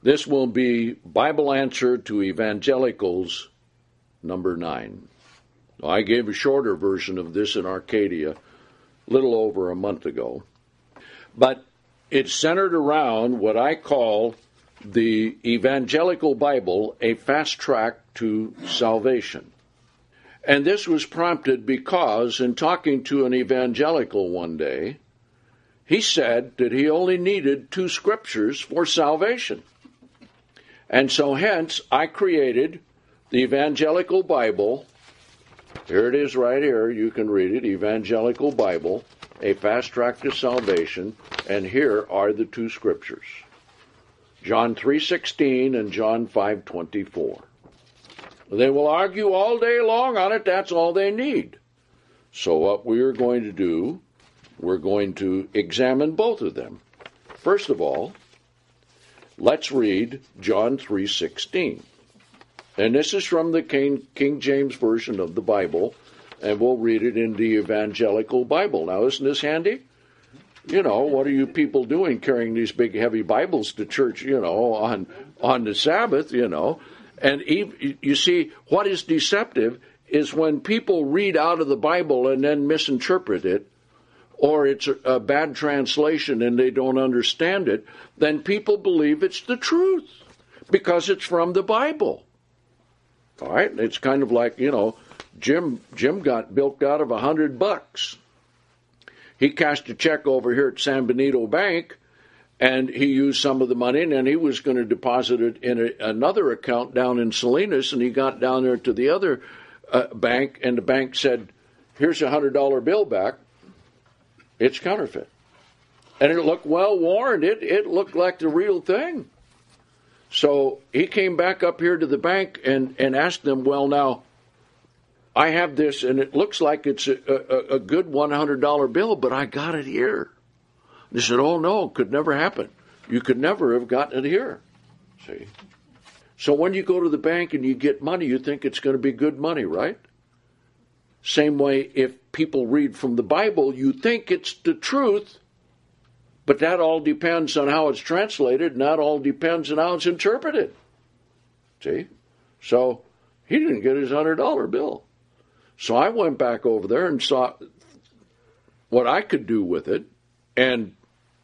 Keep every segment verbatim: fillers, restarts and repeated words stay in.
This will be Bible Answer to Evangelicals, number nine. I gave a shorter version of this in Arcadia a little over a month ago. But it's centered around what I call the Evangelical Bible, a fast track to salvation. And this was prompted because, in talking to an evangelical one day, he said that he only needed two scriptures for salvation. And so hence, I created the Evangelical Bible. Here it is right here. You can read it. Evangelical Bible, a fast track to salvation. And here are the two scriptures. John three sixteen and John five twenty-four. They will argue all day long on it. That's all they need. So what we are going to do, we're going to examine both of them. First of all, let's read John three sixteen. And this is from the King, King James Version of the Bible, and we'll read it in the Evangelical Bible. Now, isn't this handy? You know, what are you people doing carrying these big, heavy Bibles to church, you know, on, on the Sabbath, you know? And you see, what is deceptive is when people read out of the Bible and then misinterpret it, or it's a bad translation and they don't understand it, then people believe it's the truth because it's from the Bible. All right? It's kind of like, you know, Jim Jim got bilked out of a hundred bucks. He cashed a check over here at San Benito Bank, and he used some of the money, and then he was going to deposit it in a, another account down in Salinas, and he got down there to the other uh, bank, and the bank said, here's a hundred dollar bill back. It's counterfeit. And it looked well worn. It, it looked like the real thing. So he came back up here to the bank and, and asked them, well, now, I have this, and it looks like it's a, a, a good one hundred dollar bill, but I got it here. They said, oh, no, it could never happen. You could never have gotten it here. See? So when you go to the bank and you get money, you think it's going to be good money, right? Same way, if people read from the Bible, you think it's the truth, but that all depends on how it's translated, and that all depends on how it's interpreted. See? So he didn't get his one hundred dollar bill. So I went back over there and saw what I could do with it, and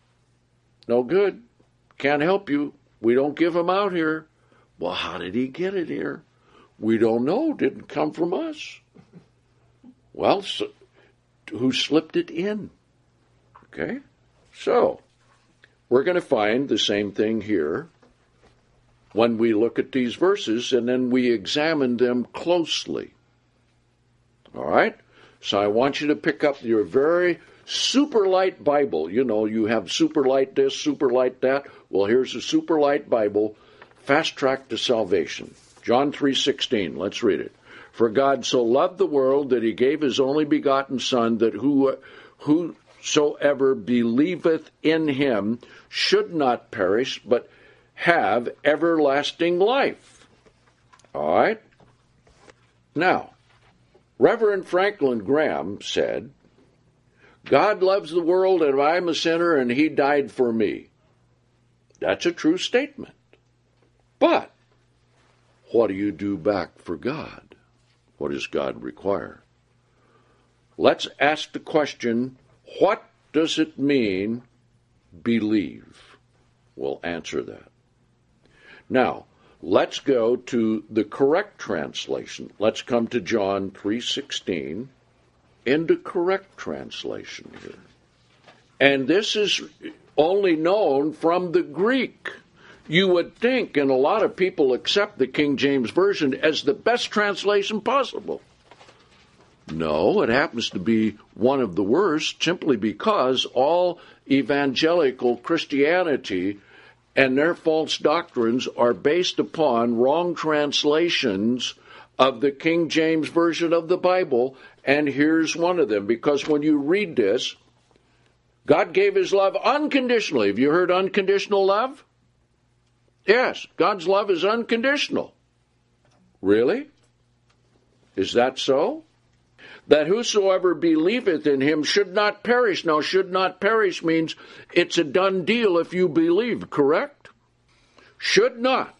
no good. Can't help you. We don't give them out here. Well, how did he get it here? We don't know. Didn't come from us. Well, so, who slipped it in? Okay? So, we're going to find the same thing here when we look at these verses, and then we examine them closely. All right? So I want you to pick up your very super light Bible. You know, you have super light this, super light that. Well, here's a super light Bible, fast track to salvation. John three sixteen, let's read it. For God so loved the world that he gave his only begotten Son, that who, whosoever believeth in him should not perish, but have everlasting life. All right? Now, Reverend Franklin Graham said, God loves the world and I'm a sinner and he died for me. That's a true statement. But what do you do back for God? What does God require? Let's ask the question, what does it mean, believe? We'll answer that. Now, let's go to the correct translation. Let's come to John three sixteen in the correct translation here. And this is only known from the Greek. You would think, and a lot of people accept the King James Version as the best translation possible. No, it happens to be one of the worst simply because all evangelical Christianity and their false doctrines are based upon wrong translations of the King James Version of the Bible, and here's one of them. Because when you read this, God gave his love unconditionally. Have you heard unconditional love? Yes, God's love is unconditional. Really? Is that so? That whosoever believeth in him should not perish. Now, should not perish means it's a done deal if you believe, correct? should not,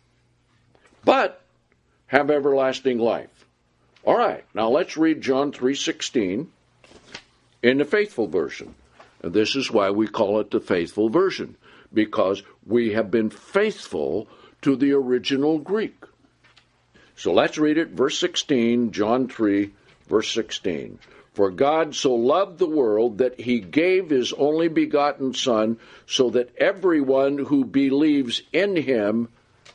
but have everlasting life. All right, now let's read John three sixteen in the Faithful Version. And this is why we call it the Faithful Version, because we have been faithful to the original Greek. So let's read it, verse sixteen, John three, verse sixteen. For God so loved the world that he gave his only begotten Son, so that everyone who believes in him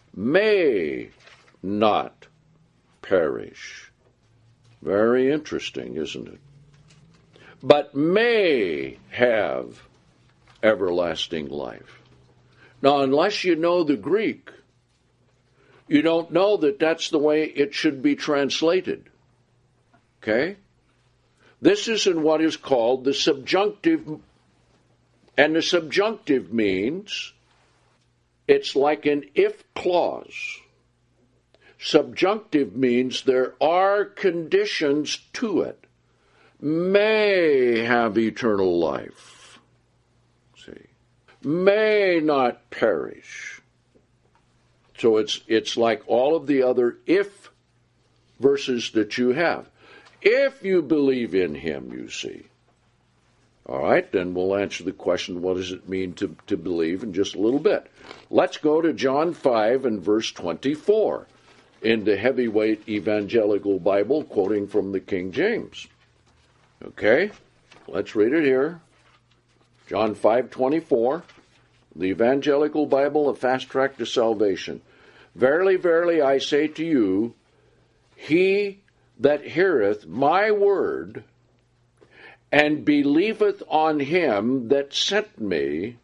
may not perish. Very interesting, isn't it? But may have everlasting life. Now, unless you know the Greek, you don't know that that's the way it should be translated. Okay? This is in what is called the subjunctive, and the subjunctive means it's like an if clause. Subjunctive means there are conditions to it. May have eternal life. See? May not perish. So it's it's like all of the other if verses that you have. If you believe in him, you see. All right, then we'll answer the question, what does it mean to, to believe, in just a little bit. Let's go to John five and verse twenty-four in the Heavyweight Evangelical Bible, quoting from the King James. Okay, let's read it here. John five twenty-four, the Evangelical Bible, a fast track to salvation. Verily, verily, I say to you, he that heareth my word and believeth on him that sent me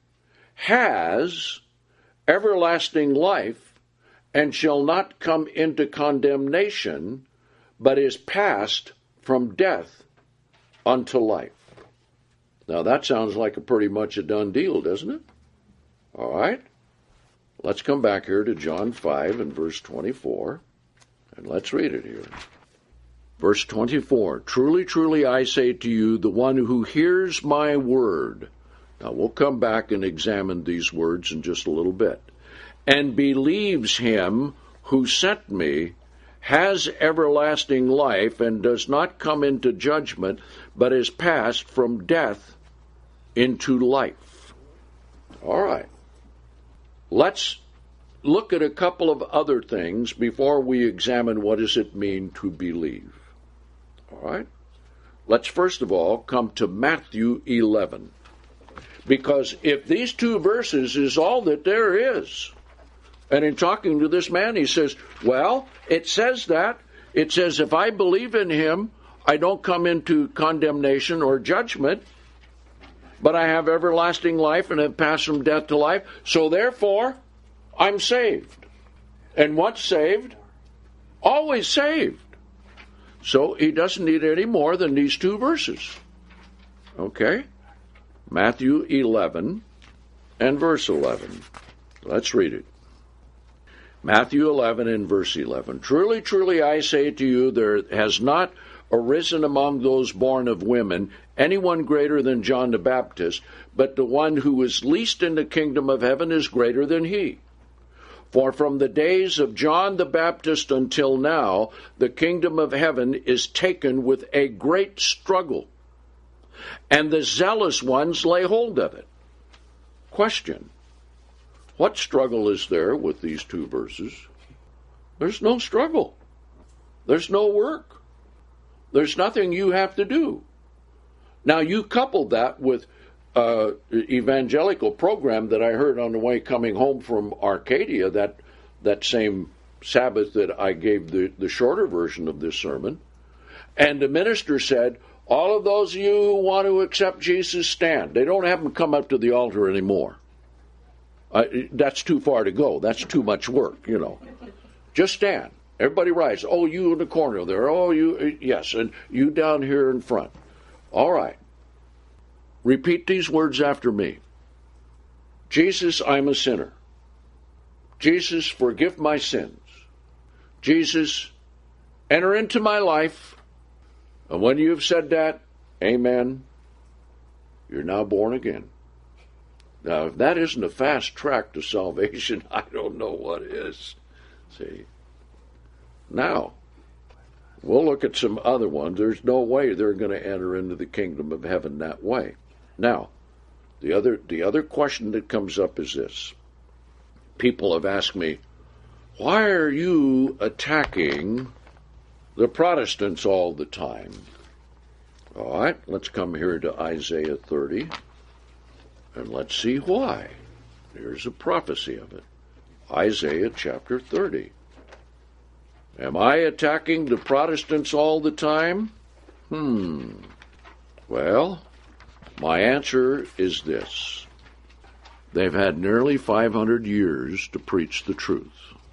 has everlasting life, and shall not come into condemnation, but is passed from death unto life. Now that sounds like a pretty much a done deal, doesn't it? All right. Let's come back here to John five and verse twenty-four, and let's read it here. Verse twenty-four, truly, truly, I say to you, the one who hears my word. Now we'll come back and examine these words in just a little bit. And believes him who sent me has everlasting life, and does not come into judgment, but is passed from death into life. All right. Let's look at a couple of other things before we examine what does it mean to believe. All right. Let's first of all come to Matthew eleven. Because if these two verses is all that there is, and in talking to this man, he says, well, it says that. It says, if I believe in him, I don't come into condemnation or judgment, but I have everlasting life and have passed from death to life. So therefore, I'm saved. And once saved, always saved. So he doesn't need any more than these two verses. Okay? Matthew eleven and verse eleven. Let's read it. Matthew eleven and verse eleven. Truly, truly, I say to you, there has not arisen among those born of women anyone greater than John the Baptist, but the one who is least in the kingdom of heaven is greater than he. For from the days of John the Baptist until now, the kingdom of heaven is taken with a great struggle, and the zealous ones lay hold of it. Question: what struggle is there with these two verses? There's no struggle. There's no work. There's nothing you have to do. Now, you couple that with uh, evangelical program that I heard on the way coming home from Arcadia, that that same Sabbath that I gave the, the shorter version of this sermon. And the minister said, all of those of you who want to accept Jesus, stand. They don't have them come up to the altar anymore. Uh, that's too far to go. That's too much work, you know. Just stand. Everybody rise. Oh, you in the corner there. Oh, you, yes, and you down here in front. All right. Repeat these words after me. Jesus, I'm a sinner. Jesus, forgive my sins. Jesus, enter into my life. And when you've said that, amen, you're now born again. Now, if that isn't a fast track to salvation, I don't know what is. See? Now, we'll look at some other ones. There's no way they're going to enter into the kingdom of heaven that way. Now, the other the other question that comes up is this. People have asked me, why are you attacking the Protestants all the time? All right, let's come here to Isaiah thirty, and let's see why. Here's a prophecy of it. Isaiah chapter thirty. Am I attacking the Protestants all the time? Hmm. Well, my answer is this. They've had nearly five hundred years to preach the truth.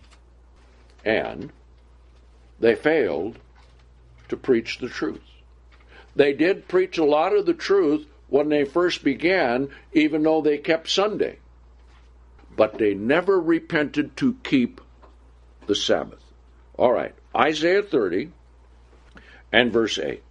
And they failed to preach the truth. They did preach a lot of the truth when they first began, even though they kept Sunday. But they never repented to keep the Sabbath. All right, Isaiah thirty and verse eight.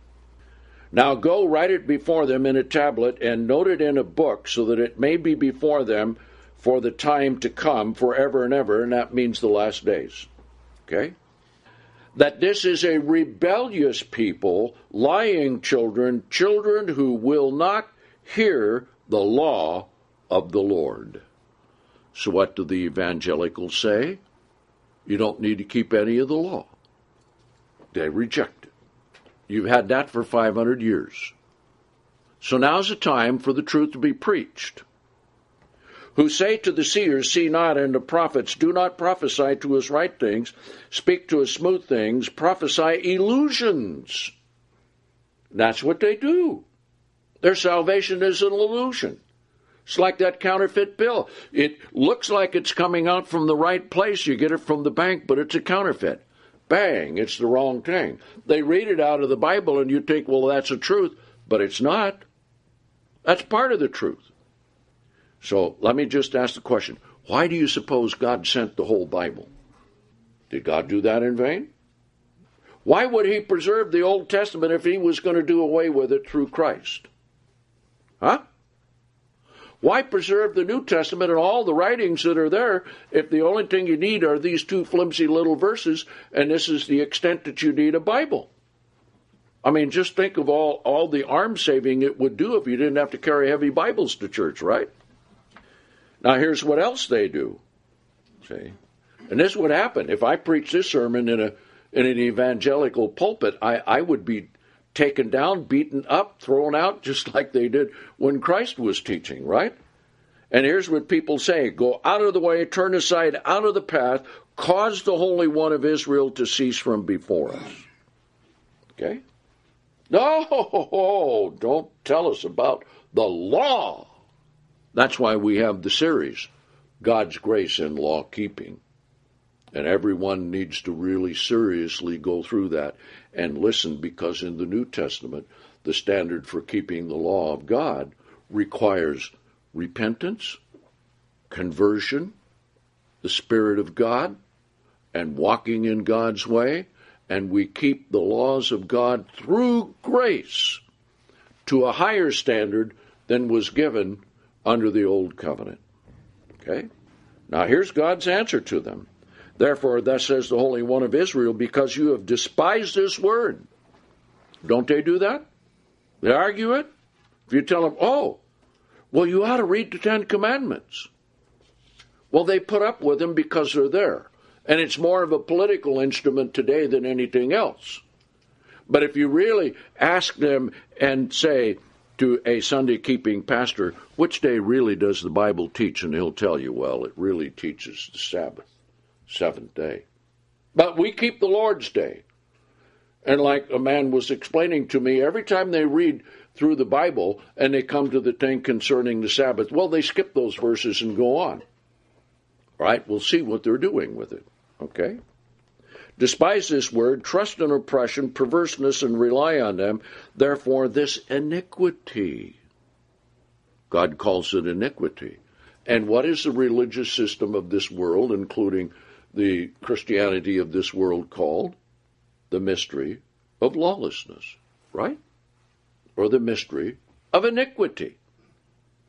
Now go, write it before them in a tablet, and note it in a book, so that it may be before them for the time to come, forever and ever, and that means the last days. Okay? That this is a rebellious people, lying children, children who will not hear the law of the Lord. So what do the evangelicals say? You don't need to keep any of the law. They reject it. You've had that for five hundred years. So now's the time for the truth to be preached. Who say to the seers, see not, and the prophets, do not prophesy to us right things, speak to us smooth things, prophesy illusions. That's what they do. Their salvation is an illusion. It's like that counterfeit bill. It looks like it's coming out from the right place. You get it from the bank, but it's a counterfeit. Bang, it's the wrong thing. They read it out of the Bible, and you think, well, that's the truth, but it's not. That's part of the truth. So let me just ask the question, why do you suppose God sent the whole Bible? Did God do that in vain? Why would he preserve the Old Testament if he was going to do away with it through Christ? Huh? Why preserve the New Testament and all the writings that are there if the only thing you need are these two flimsy little verses, and this is the extent that you need a Bible? I mean, just think of all, all the arm saving it would do if you didn't have to carry heavy Bibles to church, right? Now, here's what else they do. See? And this would happen. If I preach this sermon in a in an evangelical pulpit, I, I would be taken down, beaten up, thrown out, just like they did when Christ was teaching, right? And here's what people say. Go out of the way, turn aside, out of the path, cause the Holy One of Israel to cease from before us. Okay? No, don't tell us about the law. That's why we have the series, God's Grace in Law Keeping. And everyone needs to really seriously go through that and listen, because in the New Testament, the standard for keeping the law of God requires repentance, conversion, the Spirit of God, and walking in God's way. And we keep the laws of God through grace to a higher standard than was given under the old covenant. Okay? Now here's God's answer to them. Therefore, thus says the Holy One of Israel, because you have despised this word. Don't they do that? They argue it. If you tell them, oh, well, you ought to read the Ten Commandments. Well, they put up with them because they're there. And it's more of a political instrument today than anything else. But if you really ask them and say to a Sunday-keeping pastor, which day really does the Bible teach? And he'll tell you, well, it really teaches the Sabbath, seventh day. But we keep the Lord's Day. And like a man was explaining to me, every time they read through the Bible and they come to the thing concerning the Sabbath, well, they skip those verses and go on. All right, we'll see what they're doing with it. Okay? Despise this word, trust in oppression, perverseness, and rely on them. Therefore, this iniquity. God calls it iniquity. And what is the religious system of this world, including the Christianity of this world, called? The mystery of lawlessness, right? Or the mystery of iniquity.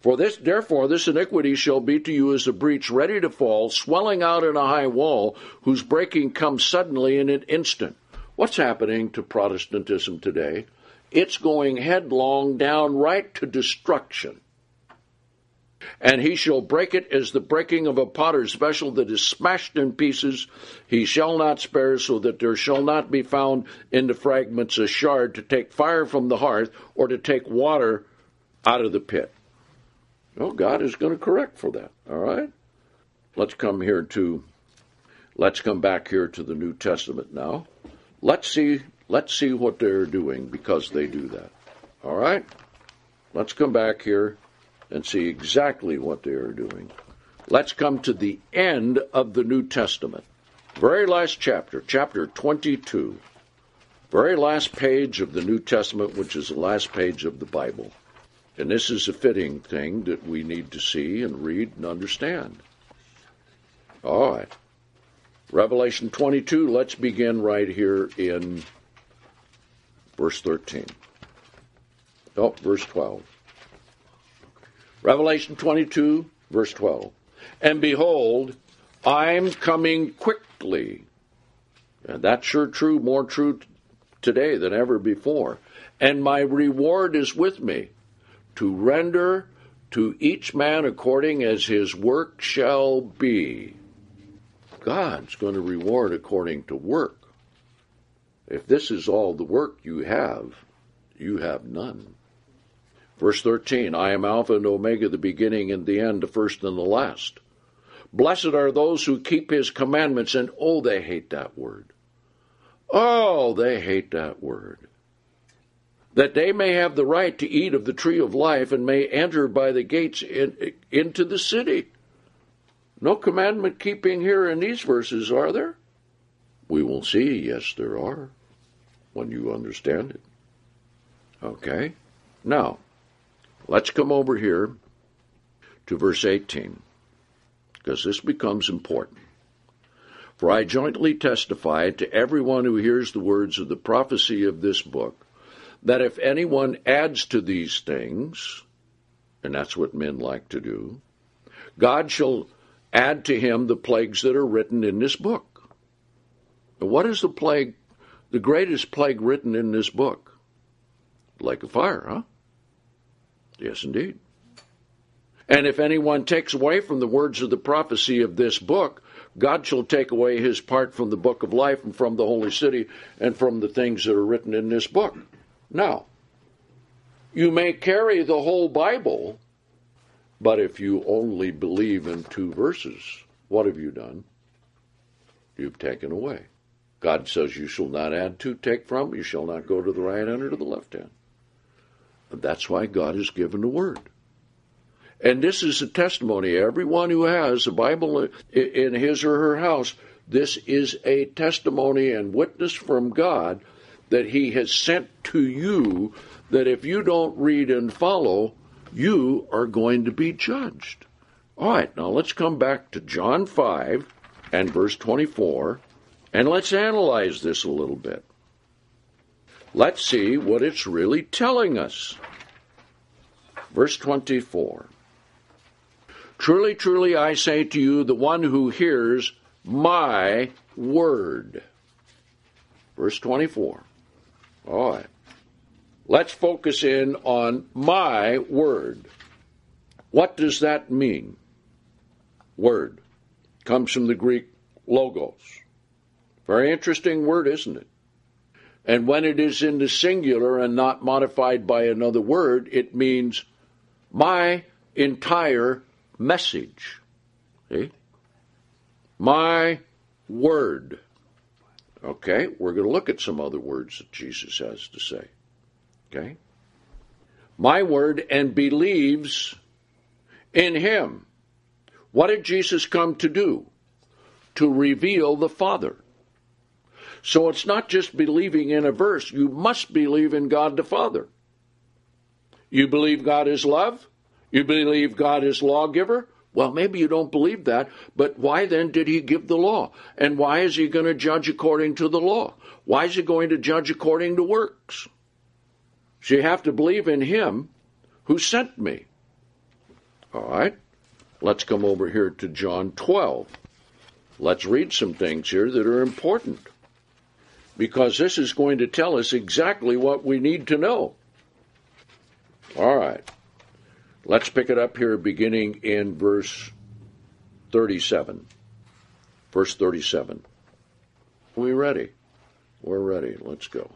For this, therefore, this iniquity shall be to you as a breach ready to fall, swelling out in a high wall, whose breaking comes suddenly in an instant. What's happening to Protestantism today? It's going headlong down right to destruction. And he shall break it as the breaking of a potter's vessel that is smashed in pieces. He shall not spare, so that there shall not be found in the fragments a shard to take fire from the hearth or to take water out of the pit. Oh, God is going to correct for that, all right? Let's come here to, let's come back here to the New Testament now. Let's see, let's see what they're doing because they do that, all right? Let's come back here and see exactly what they are doing. Let's come to the end of the New Testament. Very last chapter, chapter twenty-two. Very last page of the New Testament, which is the last page of the Bible. And this is a fitting thing that we need to see and read and understand. All right. Revelation twenty-two, let's begin right here in verse thirteen. Oh, verse twelve. Revelation twenty-two, verse twelve. And behold, I'm coming quickly. And that's sure true, more true today than ever before. And my reward is with me, to render to each man according as his work shall be. God's going to reward according to work. If this is all the work you have, you have none. Verse thirteen, I am Alpha and Omega, the beginning and the end, the first and the last. Blessed are those who keep his commandments, and oh, they hate that word. Oh, they hate that word. That they may have the right to eat of the tree of life and may enter by the gates in, into the city. No commandment keeping here in these verses, are there? We will see, yes, there are, when you understand it. Okay? Now, let's come over here to verse eighteen, because this becomes important. For I jointly testify to everyone who hears the words of the prophecy of this book, that if anyone adds to these things, and that's what men like to do, God shall add to him the plagues that are written in this book. And what is the plague, the greatest plague written in this book? Lake of fire, huh? Yes, indeed. And if anyone takes away from the words of the prophecy of this book, God shall take away his part from the book of life and from the holy city and from the things that are written in this book. Now, you may carry the whole Bible, but if you only believe in two verses, what have you done? You've taken away. God says you shall not add to, take from, you shall not go to the right hand or to the left hand. And that's why God has given the word. And this is a testimony. Everyone who has a Bible in his or her house, this is a testimony and witness from God that he has sent to you, that if you don't read and follow, you are going to be judged. All right, now let's come back to John five and verse twenty-four, and let's analyze this a little bit. Let's see what it's really telling us. Verse twenty-four. Truly, truly, I say to you, the one who hears my word. Verse twenty-four. All right. Let's focus in on my word. What does that mean? Word. Comes from the Greek logos. Very interesting word, isn't it? And when it is in the singular and not modified by another word, it means my entire message. See? My word. Okay, we're going to look at some other words that Jesus has to say. Okay? My word, and believes in him. What did Jesus come to do? To reveal the Father. So it's not just believing in a verse. You must believe in God the Father. You believe God is love? You believe God is lawgiver? Well, maybe you don't believe that, but why then did he give the law? And why is he going to judge according to the law? Why is he going to judge according to works? So you have to believe in him who sent me. All right, let's come over here to John twelve. Let's read some things here that are important, because this is going to tell us exactly what we need to know. All right, let's pick it up here beginning in verse thirty-seven. Verse thirty-seven. Are we ready? We're ready. Let's go.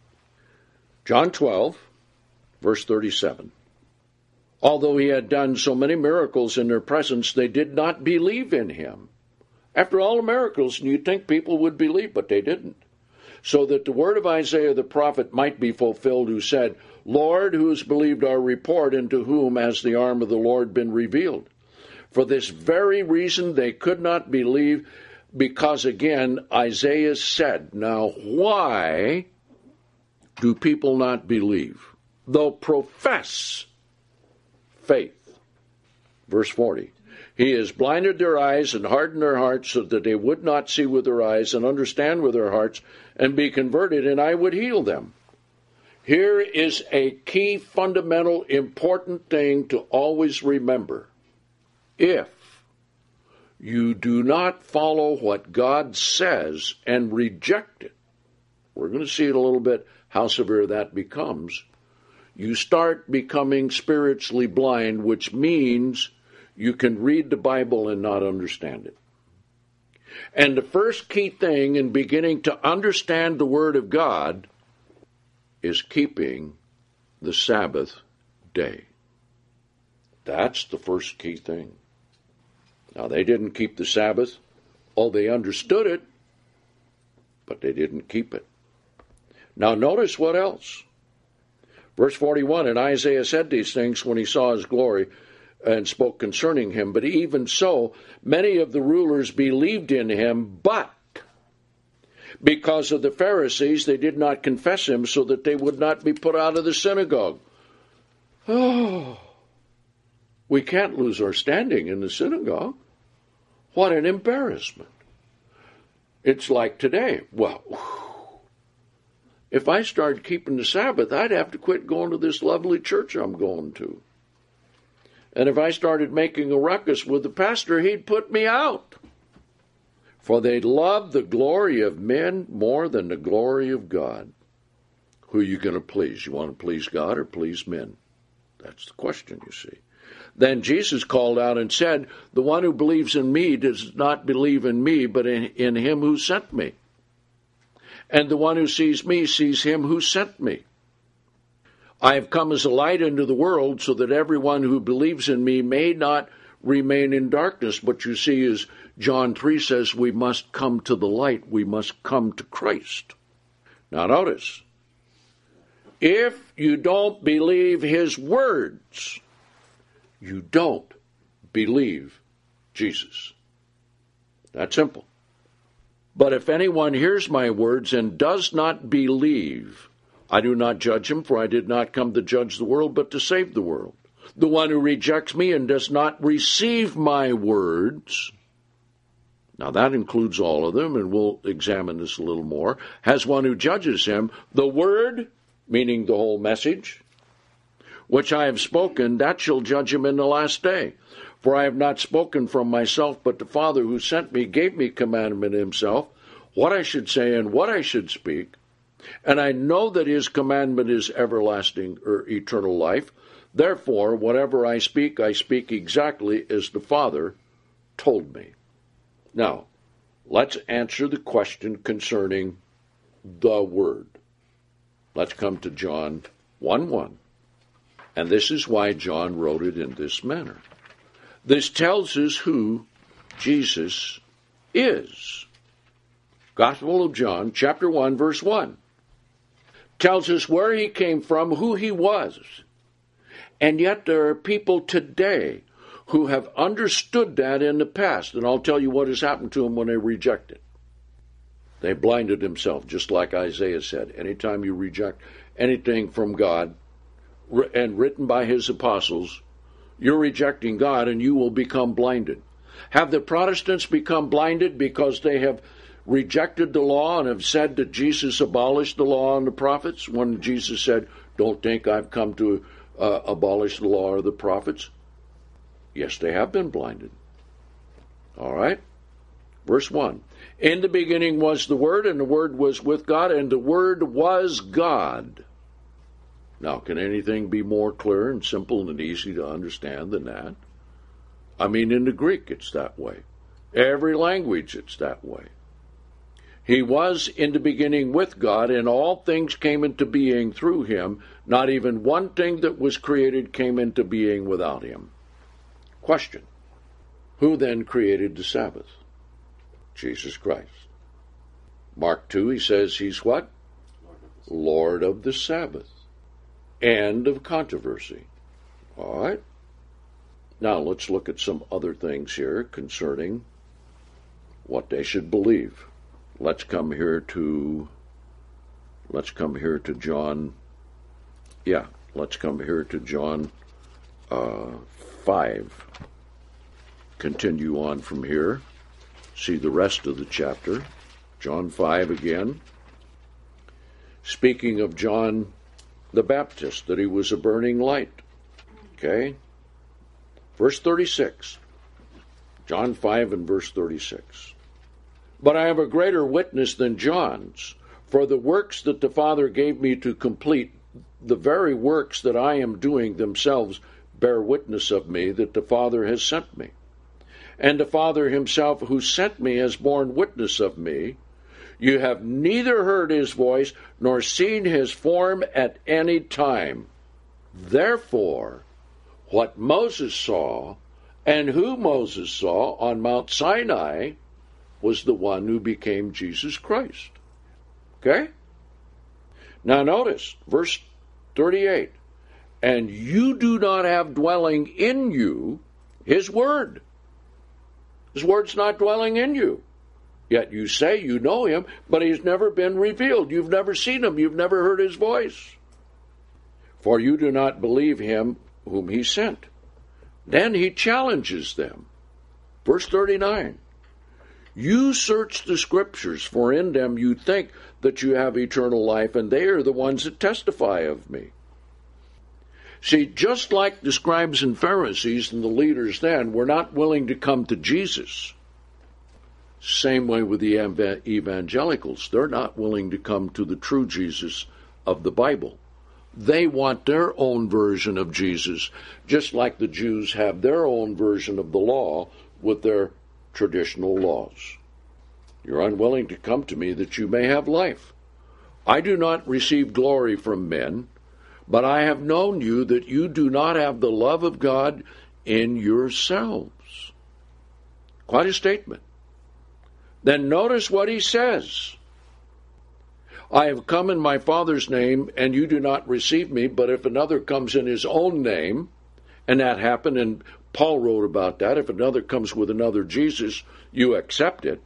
John twelve, verse thirty-seven. Although he had done so many miracles in their presence, they did not believe in him. After all the miracles, you'd think people would believe, but they didn't. So that the word of Isaiah the prophet might be fulfilled, who said, Lord, who has believed our report, and to whom has the arm of the Lord been revealed? For this very reason they could not believe, because again Isaiah said, now why do people not believe, though profess faith? Verse forty. He has blinded their eyes and hardened their hearts, so that they would not see with their eyes and understand with their hearts and be converted, and I would heal them. Here is a key, fundamental, important thing to always remember. If you do not follow what God says and reject it, we're going to see it a little bit how severe that becomes. You start becoming spiritually blind, which means you can read the Bible and not understand it. And the first key thing in beginning to understand the Word of God is keeping the Sabbath day. That's the first key thing. Now, they didn't keep the Sabbath. Oh, they understood it, but they didn't keep it. Now, notice what else. Verse forty-one, and Isaiah said these things when he saw his glory, and spoke concerning him. But even so, many of the rulers believed in him, but because of the Pharisees, they did not confess him, so that they would not be put out of the synagogue. Oh, we can't lose our standing in the synagogue. What an embarrassment. It's like today. Well, if I started keeping the Sabbath, I'd have to quit going to this lovely church I'm going to. And if I started making a ruckus with the pastor, he'd put me out. For they love the glory of men more than the glory of God. Who are you going to please? You want to please God or please men? That's the question, you see. Then Jesus called out and said, the one who believes in me does not believe in me, but in, in him who sent me. And the one who sees me sees him who sent me. I have come as a light into the world, so that everyone who believes in me may not remain in darkness. But you see, as John three says, we must come to the light. We must come to Christ. Now notice, if you don't believe his words, you don't believe Jesus. That's simple. But if anyone hears my words and does not believe, I do not judge him, for I did not come to judge the world, but to save the world. The one who rejects me and does not receive my words, now that includes all of them, and we'll examine this a little more, has one who judges him. The word, meaning the whole message, which I have spoken, that shall judge him in the last day. For I have not spoken from myself, but the Father who sent me gave me commandment himself, what I should say and what I should speak. And I know that his commandment is everlasting or eternal life. Therefore, whatever I speak, I speak exactly as the Father told me. Now, let's answer the question concerning the Word. Let's come to John one one. And this is why John wrote it in this manner. This tells us who Jesus is. Gospel of John, chapter one, verse one. Tells us where he came from, who he was. And yet there are people today who have understood that in the past. And I'll tell you what has happened to them when they reject it. They blinded themselves, just like Isaiah said. Anytime you reject anything from God and written by his apostles, you're rejecting God and you will become blinded. Have the Protestants become blinded because they have rejected the law and have said that Jesus abolished the law and the prophets, when Jesus said, don't think I've come to uh, abolish the law or the prophets? Yes, they have been blinded. All right? Verse one. In the beginning was the Word, and the Word was with God, and the Word was God. Now, can anything be more clear and simple and easy to understand than that? I mean, in the Greek, it's that way. Every language, it's that way. He was in the beginning with God, and all things came into being through him. Not even one thing that was created came into being without him. Question. Who then created the Sabbath? Jesus Christ. Mark two, he says he's what? Lord of the Sabbath. End of controversy. All right? Now let's look at some other things here concerning what they should believe. Let's come here to, let's come here to John, yeah, let's come here to John uh, five. Continue on from here. See the rest of the chapter. John five again. Speaking of John the Baptist, that he was a burning light. Okay? Verse thirty-six. John five and verse thirty-six. But I have a greater witness than John's, for the works that the Father gave me to complete, the very works that I am doing themselves bear witness of me that the Father has sent me. And the Father himself who sent me has borne witness of me. You have neither heard his voice nor seen his form at any time. Therefore, what Moses saw and who Moses saw on Mount Sinai was the one who became Jesus Christ. Okay? Now notice, verse thirty-eight. And you do not have dwelling in you his word. His word's not dwelling in you. Yet you say you know him, but he's never been revealed. You've never seen him. You've never heard his voice. For you do not believe him whom he sent. Then he challenges them. Verse thirty-nine. You search the Scriptures, for in them you think that you have eternal life, and they are the ones that testify of me. See, just like the scribes and Pharisees and the leaders then were not willing to come to Jesus, same way with the evangelicals. They're not willing to come to the true Jesus of the Bible. They want their own version of Jesus, just like the Jews have their own version of the law with their traditional laws. You're unwilling to come to me that you may have life. I do not receive glory from men, but I have known you that you do not have the love of God in yourselves. Quite a statement. Then notice what he says. I have come in my Father's name, and you do not receive me, but if another comes in his own name, and that happened, and Paul wrote about that, if another comes with another Jesus, you accept it,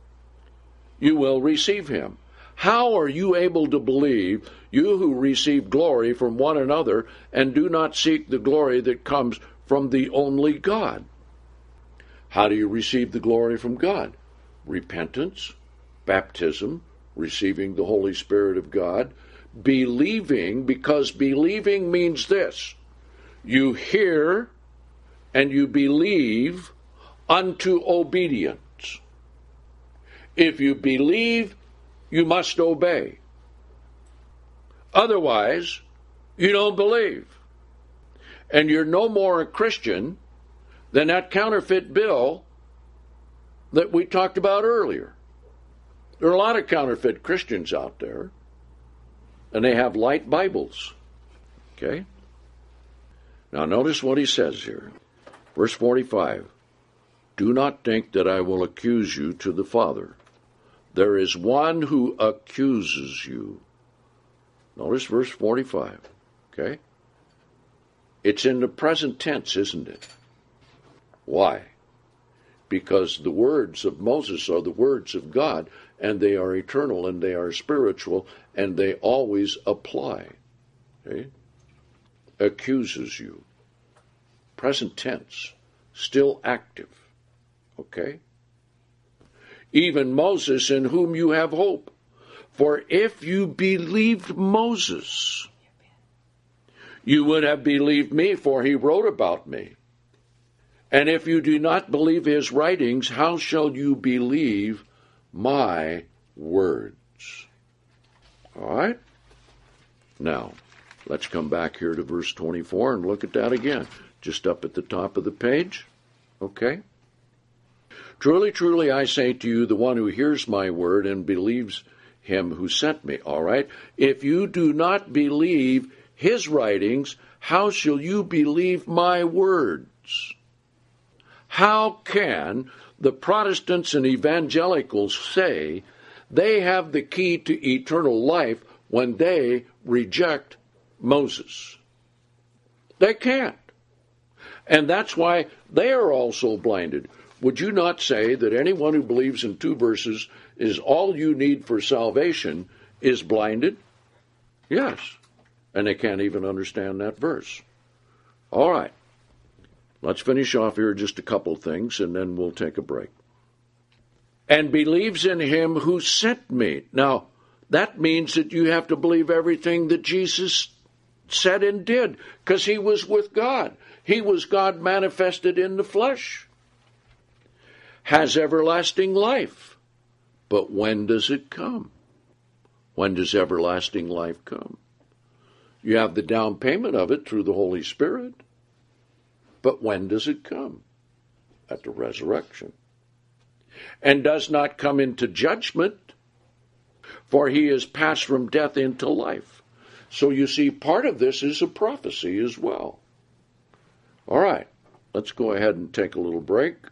you will receive him. How are you able to believe, you who receive glory from one another, and do not seek the glory that comes from the only God? How do you receive the glory from God? Repentance, baptism, receiving the Holy Spirit of God, believing, because believing means this: you hear and you believe unto obedience. If you believe, you must obey. Otherwise, you don't believe. And you're no more a Christian than that counterfeit bill that we talked about earlier. There are a lot of counterfeit Christians out there, and they have light Bibles. Okay? Now notice what he says here. Verse forty-five. Do not think that I will accuse you to the Father. There is one who accuses you. Notice verse forty-five. Okay? It's in the present tense, isn't it? Why? Because the words of Moses are the words of God, and they are eternal, and they are spiritual, and they always apply. Okay? Accuses you. Present tense. Still active. Okay? Even Moses, in whom you have hope. For if you believed Moses, you would have believed me, for he wrote about me. And if you do not believe his writings, how shall you believe my words? All right? Now, let's come back here to verse twenty-four and look at that again. Just up at the top of the page. Okay? Truly, truly, I say to you, the one who hears my word and believes him who sent me. All right? If you do not believe his writings, how shall you believe my words? How can the Protestants and evangelicals say they have the key to eternal life when they reject Moses? They can't. And that's why they are also blinded. Would you not say that anyone who believes in two verses is all you need for salvation is blinded? Yes. And they can't even understand that verse. All right. Let's finish off here just a couple things, and then we'll take a break. And believes in him who sent me. Now, that means that you have to believe everything that Jesus said and did, because he was with God. He was God manifested in the flesh. Has everlasting life. But when does it come? When does everlasting life come? You have the down payment of it through the Holy Spirit. But when does it come? At the resurrection. And does not come into judgment, for he is passed from death into life. So you see, part of this is a prophecy as well. All right, let's go ahead and take a little break.